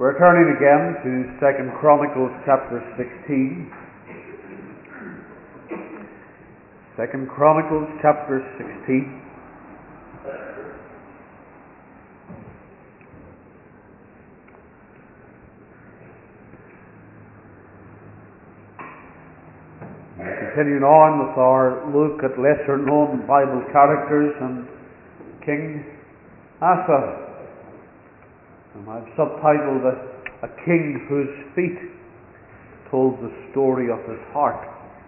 We're turning again to 2 Chronicles chapter 16. 2 Chronicles chapter 16. Continuing on with our look at lesser known Bible characters and King Asa. And I've subtitled a king whose feet told the story of his heart.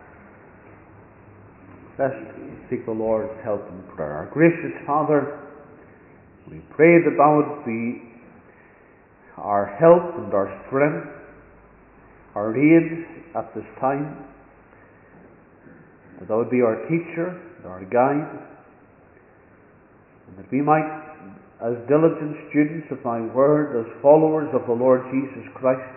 Let's seek the Lord's help in prayer. Our gracious Father, we pray that thou would be our help and our strength, our aid at this time, that thou would be our teacher and our guide, and that we might, as diligent students of thy word, as followers of the Lord Jesus Christ,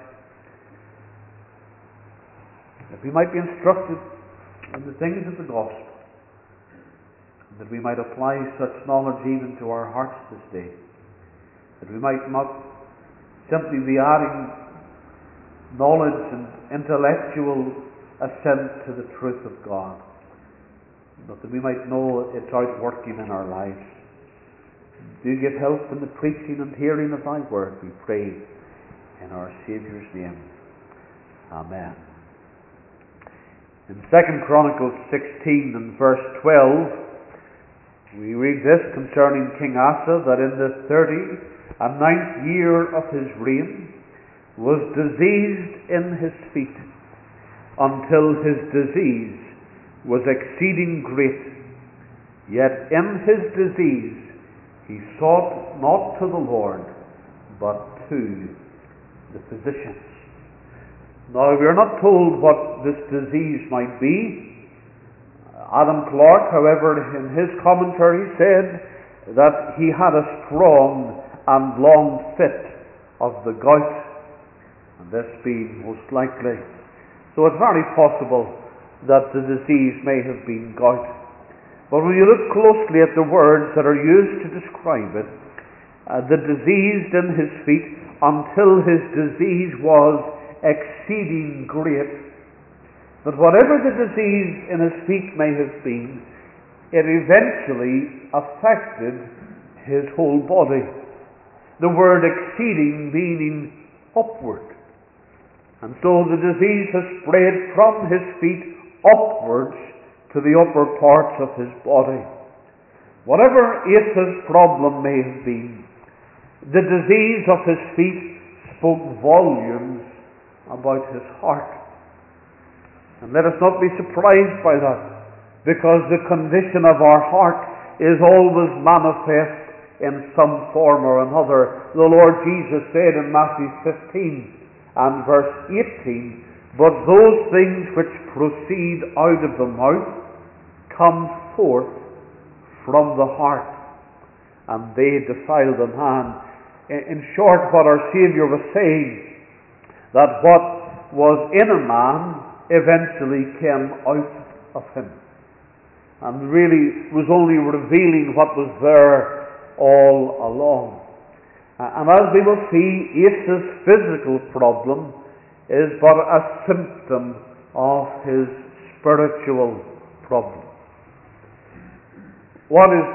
that we might be instructed in the things of the gospel, and that we might apply such knowledge even to our hearts this day, that we might not simply be adding knowledge and intellectual assent to the truth of God, but that we might know it's outworking in our lives. Do give help in the preaching and hearing of thy word, we pray in our Saviour's name. Amen. In 2 Chronicles 16 and verse 12, we read this concerning King Asa, that in the 39th year of his reign was diseased in his feet, until his disease was exceeding great. Yet in his disease he sought not to the Lord, but to the physicians. Now, we are not told what this disease might be. Adam Clarke, however, in his commentary said that he had a strong and long fit of the gout, and this being most likely. So it's very possible that the disease may have been gout. But when you look closely at the words that are used to describe it, the disease in his feet, until his disease was exceeding great, that whatever the disease in his feet may have been, it eventually affected his whole body. The word exceeding meaning upward. And so the disease has spread from his feet upwards to the upper parts of his body. Whatever Asa's problem may have been, the disease of his feet spoke volumes about his heart. And let us not be surprised by that, because the condition of our heart is always manifest in some form or another. The Lord Jesus said in Matthew 15 and verse 18, "But those things which proceed out of the mouth come forth from the heart, and they defile the man." In short, what our Saviour was saying, that what was in a man eventually came out of him, and really was only revealing what was there all along. And as we will see, Asa's physical problem is but a symptom of his spiritual problem. What is,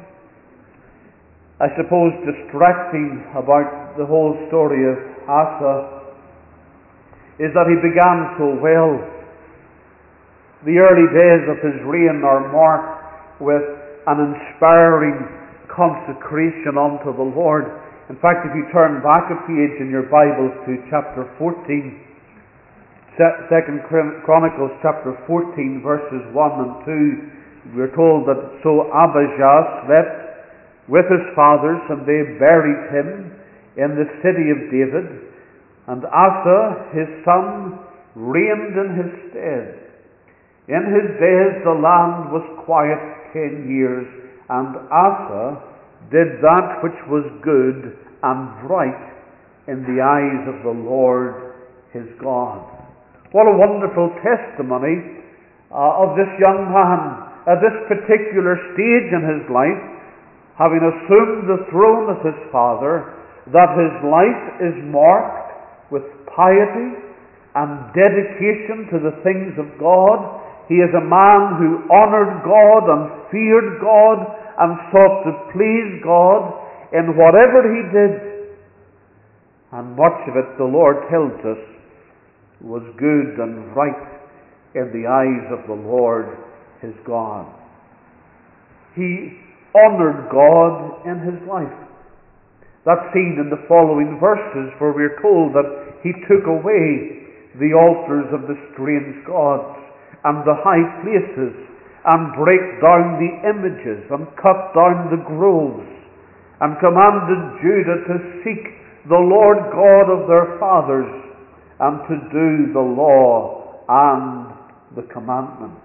I suppose, distracting about the whole story of Asa is that he began so well. The early days of his reign are marked with an inspiring consecration unto the Lord. In fact, if you turn back a page in your Bibles to chapter 14, 2 Chronicles chapter 14, verses 1 and 2, we're told that so Abijah slept with his fathers, and they buried him in the city of David, and Asa his son reigned in his stead. In his days the land was quiet 10 years, and Asa did that which was good and right in the eyes of the Lord his God. What a wonderful testimony of this young man at this particular stage in his life, having assumed the throne of his father, that his life is marked with piety and dedication to the things of God. He is a man who honored God and feared God and sought to please God in whatever he did. And much of it, the Lord tells us, was good and right in the eyes of the Lord his God. He honored God in his life. That's seen in the following verses, where we're told that he took away the altars of the strange gods and the high places, and brake down the images, and cut down the groves, and commanded Judah to seek the Lord God of their fathers, and to do the law and the commandment.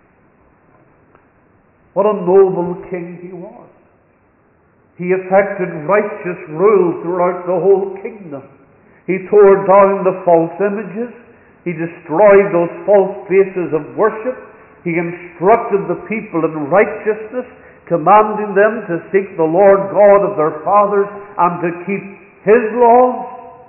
What a noble king he was. He effected righteous rule throughout the whole kingdom. He tore down the false images. He destroyed those false places of worship. He instructed the people in righteousness, commanding them to seek the Lord God of their fathers and to keep his laws.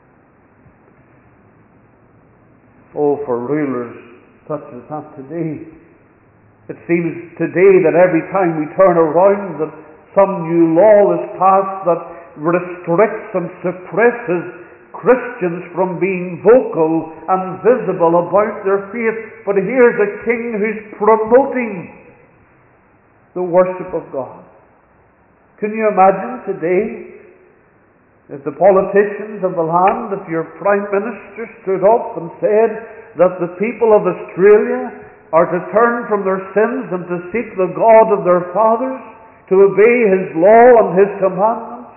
Oh, for rulers such as that today. It seems today that every time we turn around that some new law is passed that restricts and suppresses Christians from being vocal and visible about their faith. But here's a king who's promoting the worship of God. Can you imagine today if the politicians of the land, if your Prime Minister stood up and said that the people of Australia are to turn from their sins and to seek the God of their fathers, to obey his law and his commandments?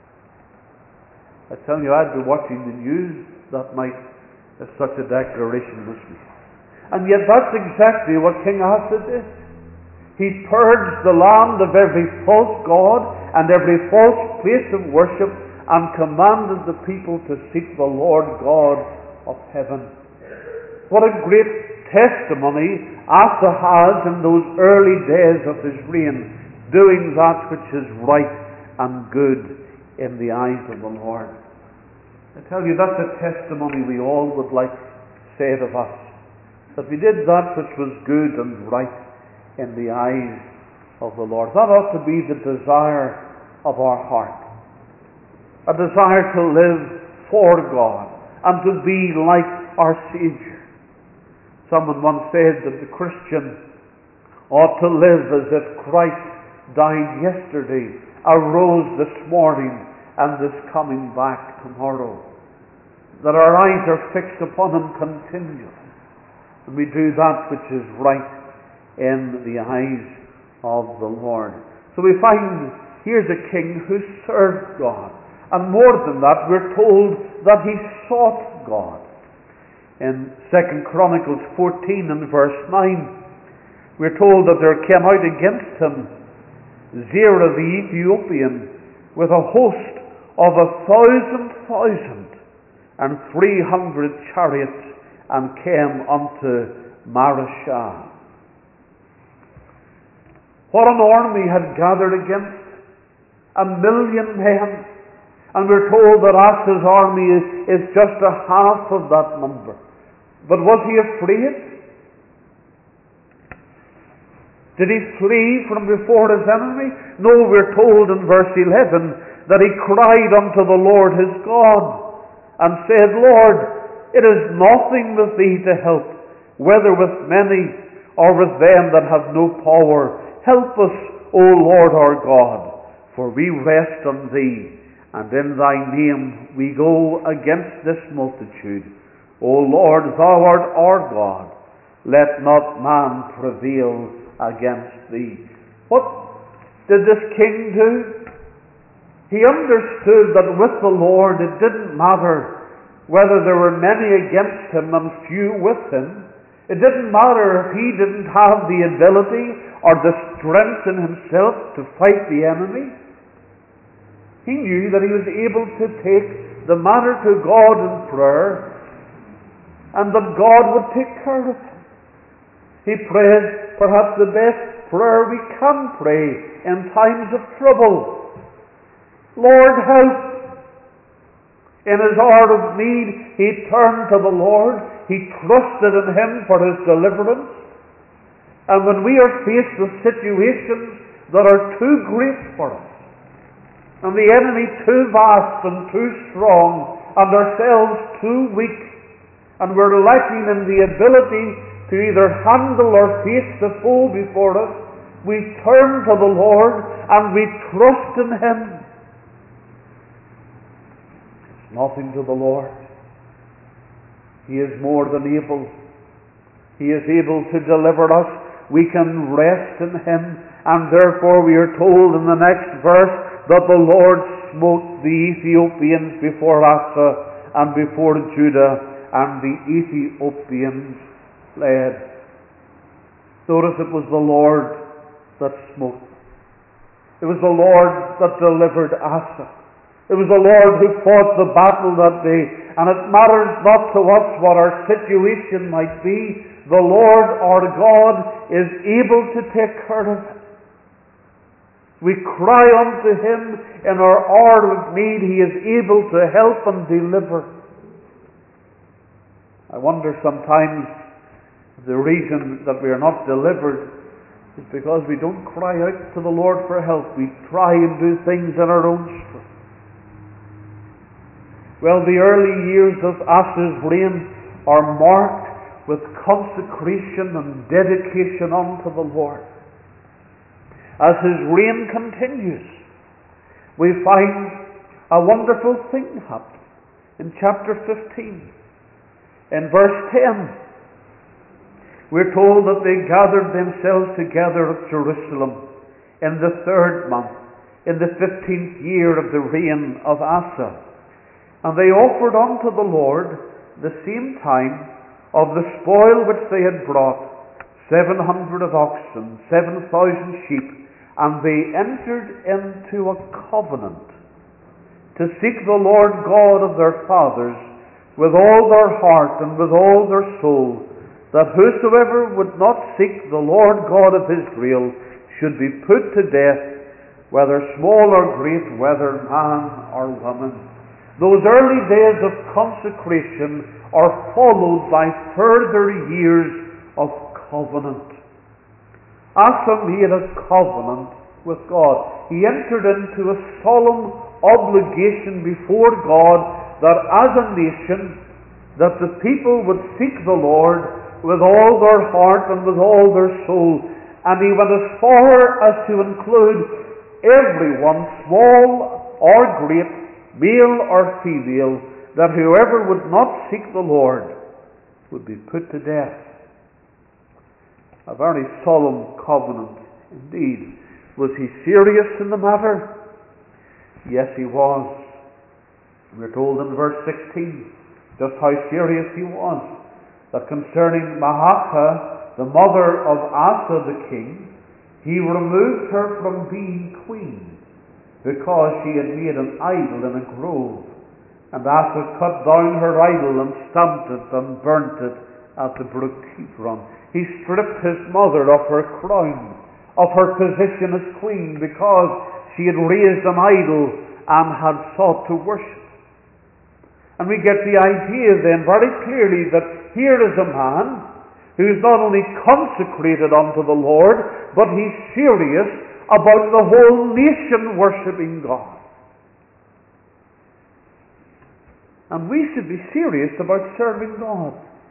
I tell you, I'd be watching the news that night if such a declaration was made. And yet that's exactly what King Asa did. He purged the land of every false god and every false place of worship, and commanded the people to seek the Lord God of heaven. What a great testimony Asa has in those early days of his reign, doing that which is right and good in the eyes of the Lord. I tell you, that's a testimony we all would like to say of us, that we did that which was good and right in the eyes of the Lord. That ought to be the desire of our heart. A desire to live for God and to be like our Savior. Someone once said that the Christian ought to live as if Christ died yesterday, arose this morning, and is coming back tomorrow. That our eyes are fixed upon him continually, and we do that which is right in the eyes of the Lord. So we find here's a king who served God. And more than that, we're told that he sought God. In 2 Chronicles 14 and verse 9, we're told that there came out against him Zerah the Ethiopian with a host of 1,000,000 and 300 chariots, and came unto Mareshah. What an army had gathered against 1,000,000 men. And we're told that Asa's army is just a half of that number. But was he afraid? Did he flee from before his enemy? No, we're told in verse 11 that he cried unto the Lord his God and said, Lord, it is nothing with thee to help, whether with many or with them that have no power. Help us, O Lord our God, for we rest on thee. And in thy name we go against this multitude. O Lord, thou art our God. Let not man prevail against thee. What did this king do? He understood that with the Lord it didn't matter whether there were many against him and few with him. It didn't matter if he didn't have the ability or the strength in himself to fight the enemy. He knew that he was able to take the matter to God in prayer, and that God would take care of him. He prayed perhaps the best prayer we can pray in times of trouble. Lord, help! In his hour of need, he turned to the Lord. He trusted in him for his deliverance. And when we are faced with situations that are too great for us, and the enemy too vast and too strong, and ourselves too weak, and we're lacking in the ability to either handle or face the foe before us, we turn to the Lord and we trust in him. It's nothing to the Lord. He is more than able. He is able to deliver us. We can rest in him, and therefore we are told in the next verse that the Lord smote the Ethiopians before Asa and before Judah, and the Ethiopians fled. Notice it was the Lord that smote. It was the Lord that delivered Asa. It was the Lord who fought the battle that day. And it matters not to us what our situation might be. The Lord our God is able to take care of it. We cry unto him in our hour of need. He is able to help and deliver. I wonder sometimes the reason that we are not delivered is because we don't cry out to the Lord for help. We try and do things in our own strength. Well, the early years of Asa's reign are marked with consecration and dedication unto the Lord. As his reign continues, we find a wonderful thing happen in chapter 15. In verse 10, we're told that they gathered themselves together at Jerusalem in the 3rd month, in the 15th year of the reign of Asa. And they offered unto the Lord the same time of the spoil which they had brought, 700 of oxen, 7,000 sheep, and they entered into a covenant to seek the Lord God of their fathers with all their heart and with all their soul, that whosoever would not seek the Lord God of Israel should be put to death, whether small or great, whether man or woman. Those early days of consecration are followed by further years of covenant. Asa made a covenant with God. He entered into a solemn obligation before God that as a nation, that the people would seek the Lord with all their heart and with all their soul. And he went as far as to include everyone, small or great, male or female, that whoever would not seek the Lord would be put to death. A very solemn covenant indeed. Was he serious in the matter? Yes, he was. We're told in verse 16 just how serious he was. That concerning Maacah, the mother of Asa the king, he removed her from being queen, because she had made an idol in a grove. And Asa cut down her idol and stamped it and burnt it at the brook Kidron. He stripped his mother of her crown, of her position as queen, because she had raised an idol and had sought to worship. And we get the idea then very clearly that here is a man who is not only consecrated unto the Lord, but he's serious about the whole nation worshipping God. And we should be serious about serving God.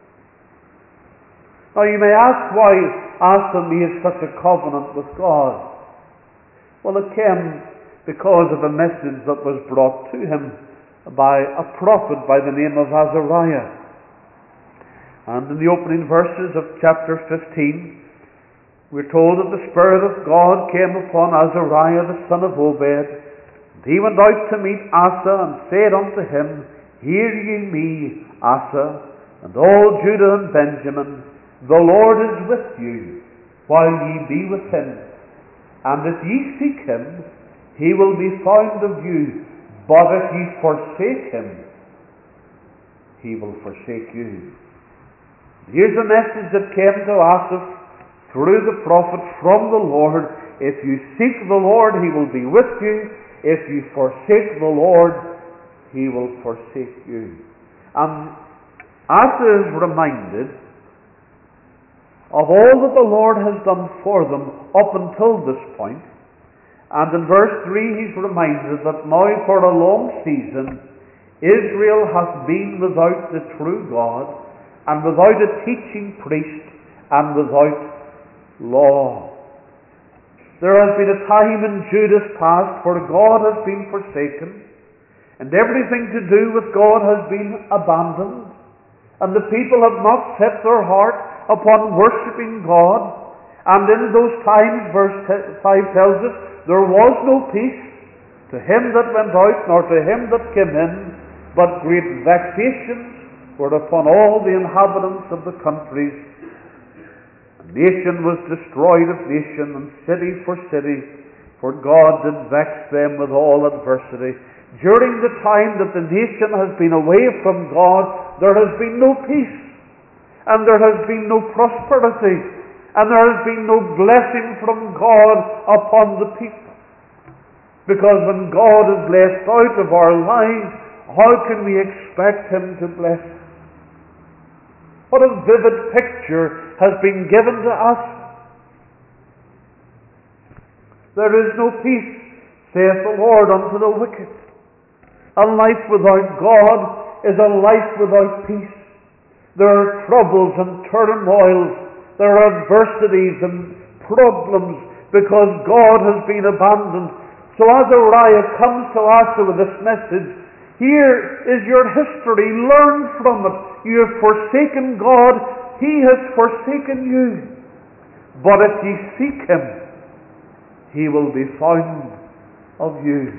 Now you may ask why Asa made such a covenant with God. Well, it came because of a message that was brought to him by a prophet by the name of Azariah. And in the opening verses of chapter 15, we're told that the Spirit of God came upon Azariah the son of Obed, and he went out to meet Asa and said unto him, Hear ye me, Asa, and all Judah and Benjamin, the Lord is with you, while ye be with him. And if ye seek him, he will be found of you. But if ye forsake him, he will forsake you. Here's a message that came to Asa through the prophet from the Lord. If you seek the Lord, he will be with you. If you forsake the Lord, he will forsake you. And Asa is reminded of all that the Lord has done for them up until this point. And in verse 3 he's reminded that now for a long season Israel hath been without the true God, and without a teaching priest, and without law. There has been a time in Judah's past where God has been forsaken, and everything to do with God has been abandoned, and the people have not set their heart upon worshipping God. And in those times, verse 5 tells us, there was no peace to him that went out, nor to him that came in, but great vexations were upon all the inhabitants of the countries. A nation was destroyed of nation, and city for city, for God did vex them with all adversity. During the time that the nation has been away from God, there has been no peace, and there has been no prosperity, and there has been no blessing from God upon the people. Because when God is left out of our lives, how can we expect Him to bless us? What a vivid picture has been given to us. There is no peace, saith the Lord, unto the wicked. A life without God is a life without peace. There are troubles and turmoils, there are adversities and problems because God has been abandoned. So Azariah comes to Asa with this message. Here is your history. Learn from it. You have forsaken God. He has forsaken you. But if ye seek Him, He will be found of you.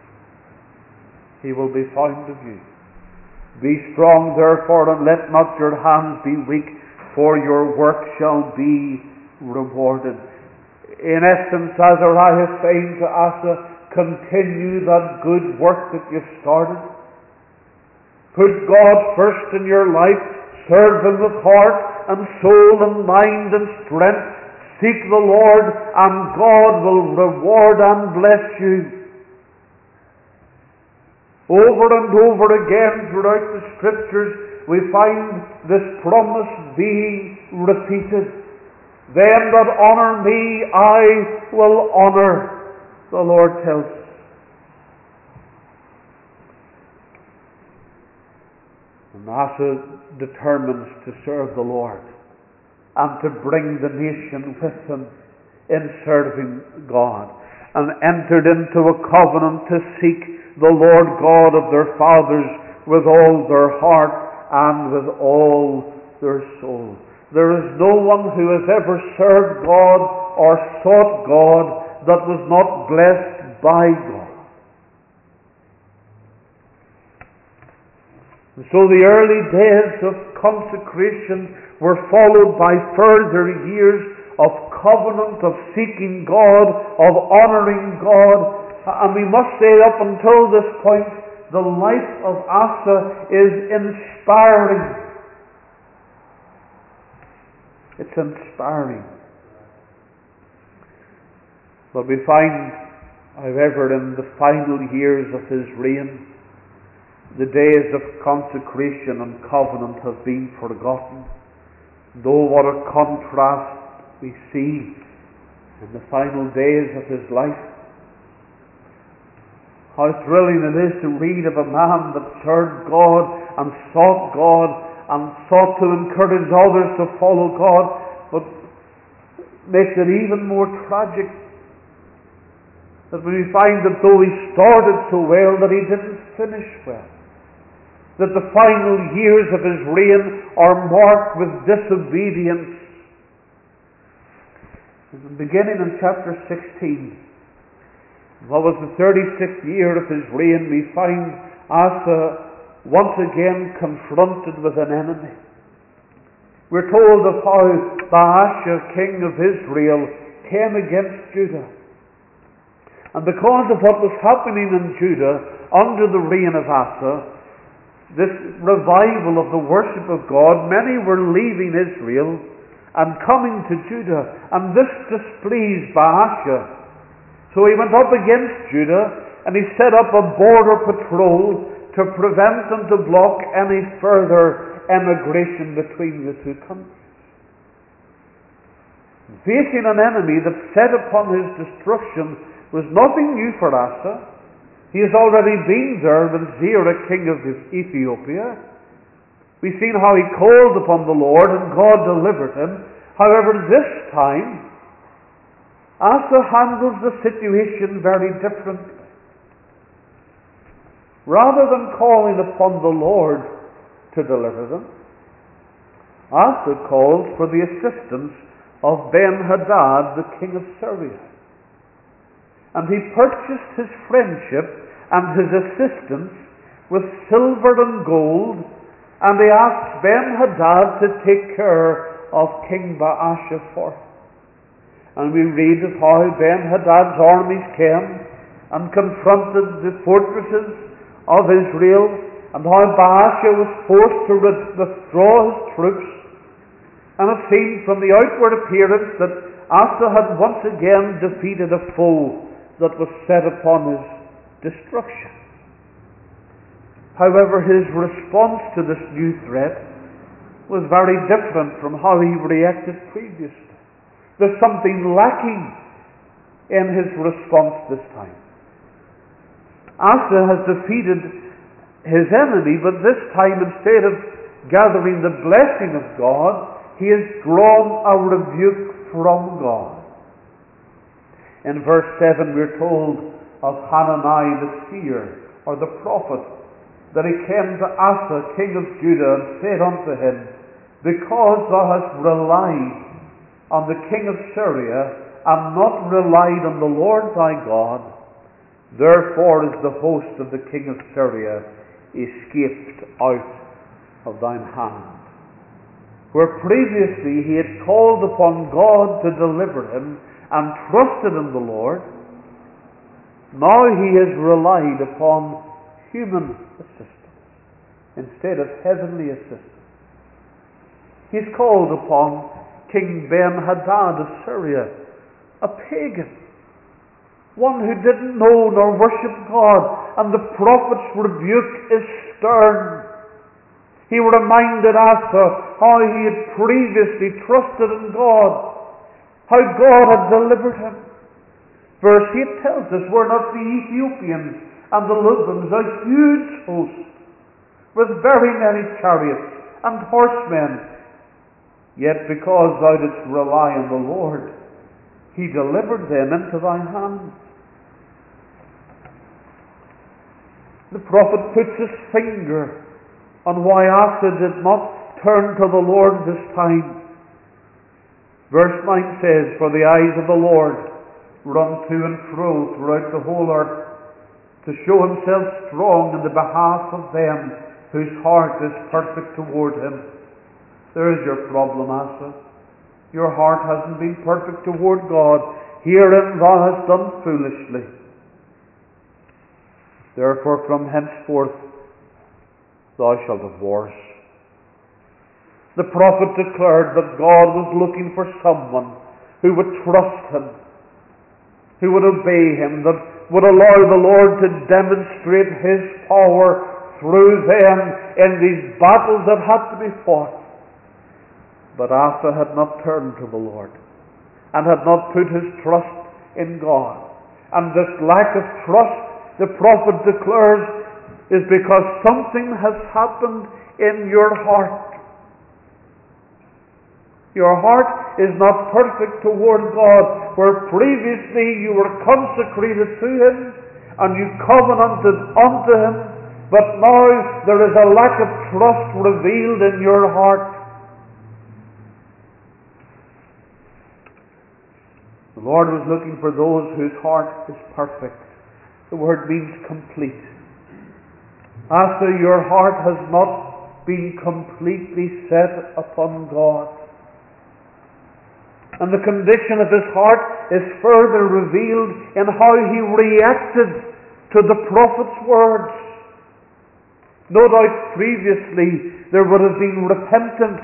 He will be found of you. Be strong, therefore, and let not your hands be weak, for your work shall be rewarded. In essence, Azariah is saying to Asa, continue that good work that you've started. Put God first in your life. Serve Him with heart and soul and mind and strength. Seek the Lord, and God will reward and bless you. Over and over again throughout the Scriptures, we find this promise being repeated. Them that honour me, I will honour, the Lord tells us. And Asa determines to serve the Lord and to bring the nation with him in serving God, and entered into a covenant to seek the Lord God of their fathers with all their heart and with all their soul. There is no one who has ever served God or sought God that was not blessed by God. And so the early days of consecration were followed by further years of covenant, of seeking God, of honouring God. And we must say up until this point, the life of Asa is inspiring. It's inspiring. But we find, however, in the final years of his reign, the days of consecration and covenant have been forgotten. Though what a contrast we see in the final days of his life. How thrilling it is to read of a man that served God and sought God and sought to encourage others to follow God, but makes it even more tragic that we find that though he started so well, that he didn't finish well. That the final years of his reign are marked with disobedience. Beginning in chapter 16, what was the 36th year of his reign, we find Asa once again confronted with an enemy. We're told of how Baasha, king of Israel, came against Judah. And because of what was happening in Judah under the reign of Asa, this revival of the worship of God, many were leaving Israel and coming to Judah, and this displeased Baasha. So he went up against Judah, and he set up a border patrol to prevent and to block any further emigration between the two countries. Facing an enemy that set upon his destruction was nothing new for Asa. He has already been there with Zerah, king of Ethiopia. We've seen how he called upon the Lord and God delivered him. However, this time, Asa handles the situation very differently. Rather than calling upon the Lord to deliver them, Asa calls for the assistance of Ben-Hadad, the king of Syria. And he purchased his friendship and his assistance with silver and gold, and he asked Ben-Hadad to take care of King Baasha for him. And we read of how Ben-Hadad's armies came and confronted the fortresses of Israel, and how Baasha was forced to withdraw his troops. And it seemed from the outward appearance that Asa had once again defeated a foe that was set upon his destruction. However, his response to this new threat was very different from how he reacted previously. There's something lacking in his response this time. Asa has defeated his enemy, but this time, instead of gathering the blessing of God, he has drawn a rebuke from God. In verse 7 we're told of Hanani the seer, or the prophet, that he came to Asa, king of Judah, and said unto him, Because thou hast relied on the king of Syria, and not relied on the Lord thy God, therefore is the host of the king of Syria escaped out of thine hand. Where previously he had called upon God to deliver him and trusted in the Lord, now he has relied upon human assistance instead of heavenly assistance. He's called upon King Ben-Hadad of Syria, a pagan, one who didn't know nor worship God, and the prophet's rebuke is stern. He reminded Asa how he had previously trusted in God, how God had delivered him. Verse 8 tells us, Were not the Ethiopians and the Libyans a huge host, with very many chariots and horsemen? Yet because thou didst rely on the Lord, he delivered them into thine hand. The prophet puts his finger on why Asa did not turn to the Lord this time. Verse 9 says, For the eyes of the Lord run to and fro throughout the whole earth, to show himself strong in the behalf of them whose heart is perfect toward him. There is your problem, Asa. Your heart hasn't been perfect toward God. Herein thou hast done foolishly. Therefore from henceforth thou shalt have wars. The prophet declared that God was looking for someone who would trust him, who would obey him, that would allow the Lord to demonstrate his power through them in these battles that had to be fought. But Asa had not turned to the Lord and had not put his trust in God. And this lack of trust, the prophet declares, is because something has happened in your heart. Your heart is not perfect toward God, where previously you were consecrated to Him and you covenanted unto Him, but now there is a lack of trust revealed in your heart. The Lord was looking for those whose heart is perfect. The word means complete. Asa, your heart has not been completely set upon God. And the condition of his heart is further revealed in how he reacted to the prophet's words. No doubt previously there would have been repentance.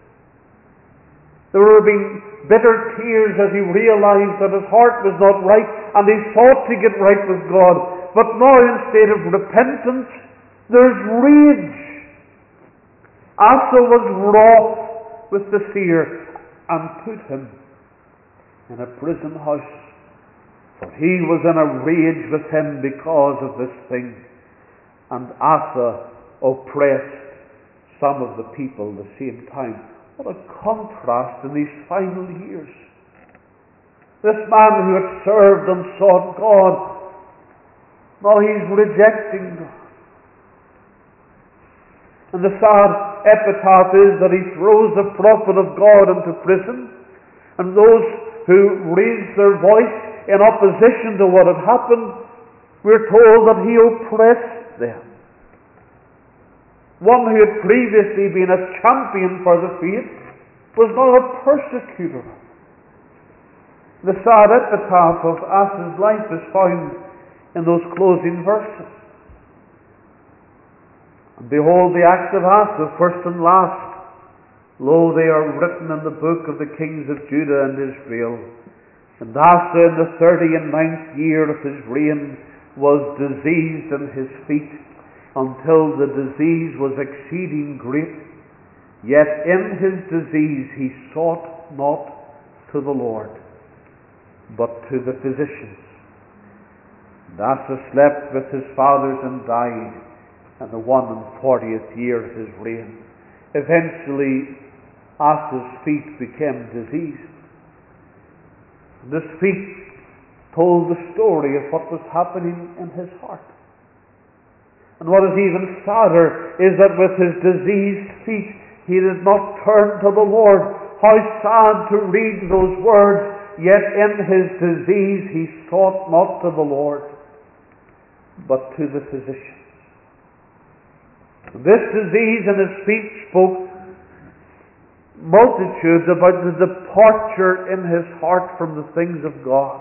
There would have been bitter tears as he realized that his heart was not right and he sought to get right with God. But now, instead of repentance, There's rage. Asa was wroth with the seer and put him in a prison house, for he was in a rage with him because of this thing. And Asa oppressed some of the people at the same time. What a contrast in these final years. This man who had served and sought God, now he's rejecting God. And the sad epitaph is that he throws the prophet of God into prison, and those who raised their voice in opposition to what had happened, we're told that he oppressed them. One who had previously been a champion for the faith was now a persecutor. The sad epitaph of Asa's life is found in those closing verses. And behold the acts of Asa, first and last. Lo, they are written in the book of the kings of Judah and Israel. And Asa in the 39th year of his reign was diseased in his feet, until the disease was exceeding great. Yet in his disease he sought not to the Lord, but to the physicians. And Asa slept with his fathers and died in the 41st year of his reign. Eventually, Asa's feet became diseased. And his feet told the story of what was happening in his heart. And what is even sadder is that with his diseased feet, he did not turn to the Lord. How sad to read those words, yet in his disease he sought not to the Lord, but to the physician. This disease in his feet spoke multitudes about the departure in his heart from the things of God.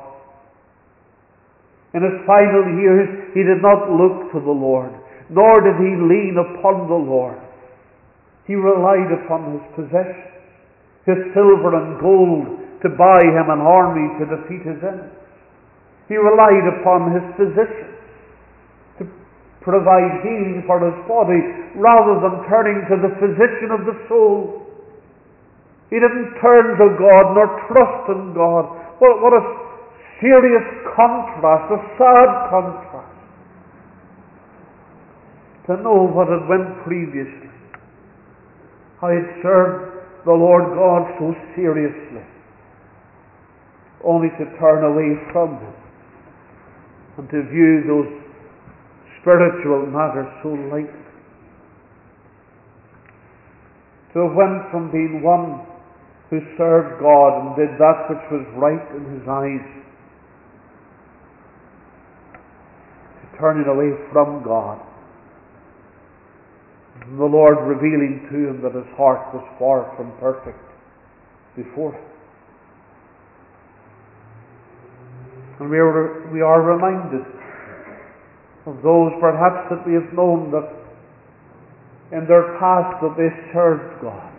In his final years, he did not look to the Lord, nor did he lean upon the Lord. He relied upon his possessions, his silver and gold, to buy him an army to defeat his enemies. He relied upon his physicians to provide healing for his body, rather than turning to the physician of the soul. He didn't turn to God nor trust in God. What a serious contrast, a sad contrast, to know what had went previously, how he had served the Lord God so seriously, only to turn away from him and to view those spiritual matters so lightly. To have went from being one who served God and did that which was right in his eyes, to turning away from God, and the Lord revealing to him that his heart was far from perfect before him. And we are reminded of those perhaps that we have known that in their past that they served God.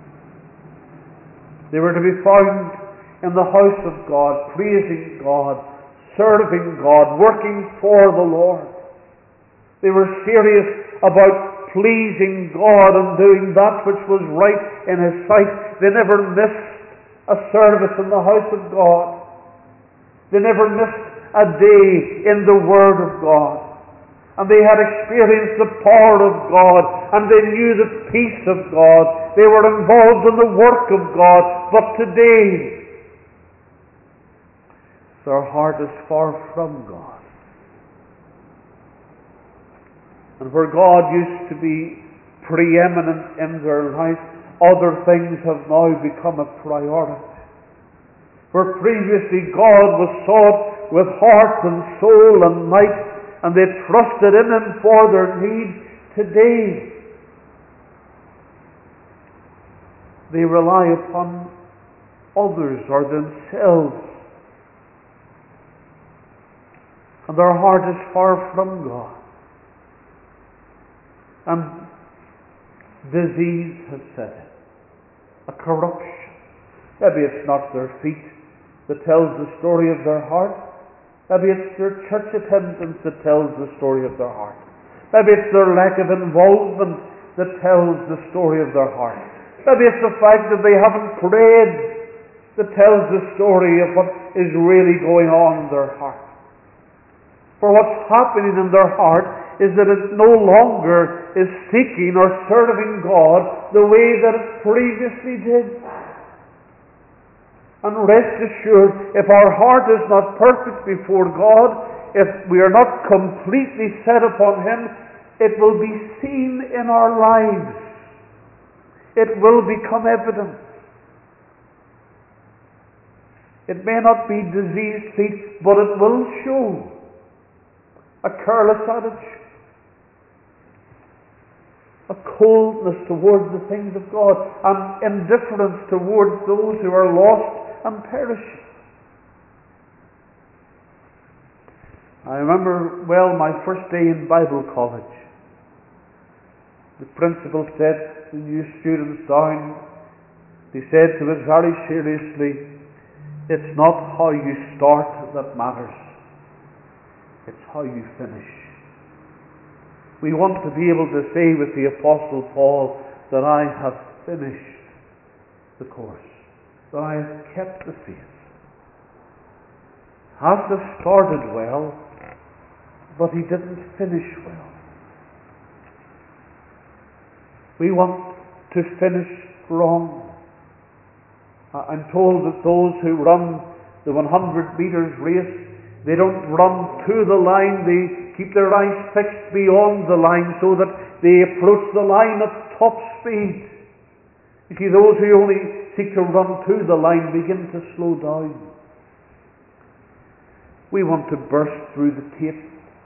They were to be found in the house of God, praising God, serving God, working for the Lord. They were serious about pleasing God and doing that which was right in His sight. They never missed a service in the house of God. They never missed a day in the Word of God. And they had experienced the power of God, and they knew the peace of God. They were involved in the work of God. But today, their heart is far from God. And where God used to be preeminent in their life, other things have now become a priority. Where previously God was sought with heart and soul and might, and they trusted in Him for their needs, today they rely upon others or themselves, and their heart is far from God. And disease has set in, a corruption. Maybe it's not their feet that tells the story of their heart. Maybe it's their church attendance that tells the story of their heart. Maybe it's their lack of involvement that tells the story of their heart. Maybe it's the fact that they haven't prayed that tells the story of what is really going on in their heart. For what's happening in their heart is that it no longer is seeking or serving God the way that it previously did. And rest assured, if our heart is not perfect before God, if we are not completely set upon Him, it will be seen in our lives. It will become evident. It may not be diseased feet, but it will show a careless attitude, a coldness towards the things of God, and indifference towards those who are lost and perishing. I remember well my first day in Bible college. The principal set the new students down. He said to us very seriously, "It's not how you start that matters. It's how you finish." We want to be able to say with the Apostle Paul that I have finished the course, that I have kept the faith. Asa started well, but he didn't finish well. We want to finish strong. I'm told that those who run the 100 meters race, they don't run to the line, they keep their eyes fixed beyond the line so that they approach the line at top speed. You see, those who only seek to run to the line begin to slow down. We want to burst through the tape.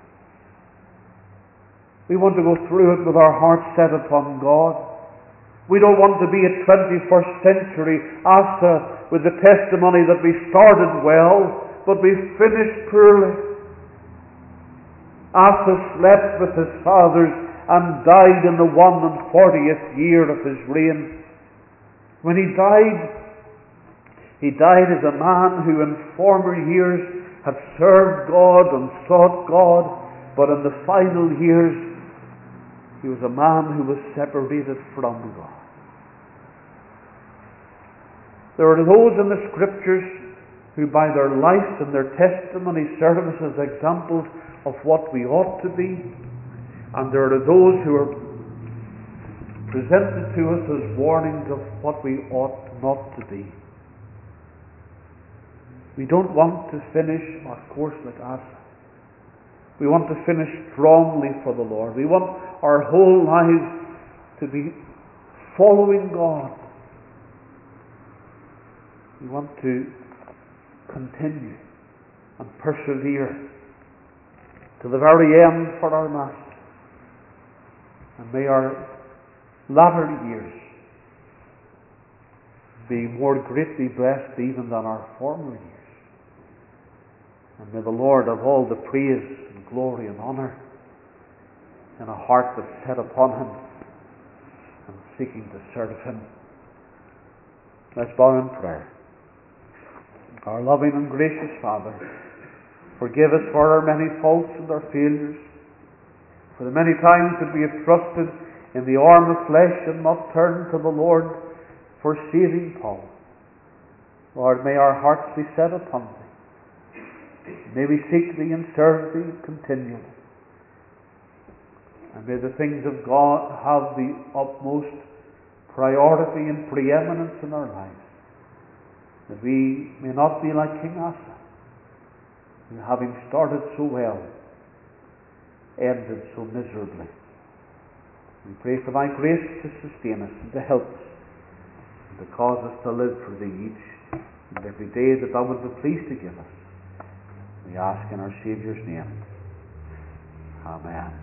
We want to go through it with our hearts set upon God. We don't want to be a 21st century Asa with the testimony that we started well, but we finished poorly. Asa slept with his fathers and died in the 41st year of his reign. When he died as a man who in former years had served God and sought God, but in the final years he was a man who was separated from God. There are those in the Scriptures who by their life and their testimony serve us as examples of what we ought to be, and there are those who are presented to us as warnings of what we ought not to be. We don't want to finish our course like Asa. We want to finish strongly for the Lord. We want our whole lives to be following God. We want to continue and persevere to the very end for our Master. And may our latter years be more greatly blessed even than our former years. And may the Lord have all the praise and glory and honour in a heart that's set upon Him and seeking to serve Him. Let's bow in prayer. Our loving and gracious Father, forgive us for our many faults and our failures, for the many times that we have trusted in the arm of flesh and not turned to the Lord for saving power. Lord, may our hearts be set upon Thee. May we seek Thee and serve Thee continually. And may the things of God have the utmost priority and preeminence in our lives. That we may not be like King Asa, who having started so well, ended so miserably. We pray for Thy grace to sustain us and to help us, and to cause us to live for Thee each and every day that Thou would be pleased to give us. We ask in our Saviour's name. Amen.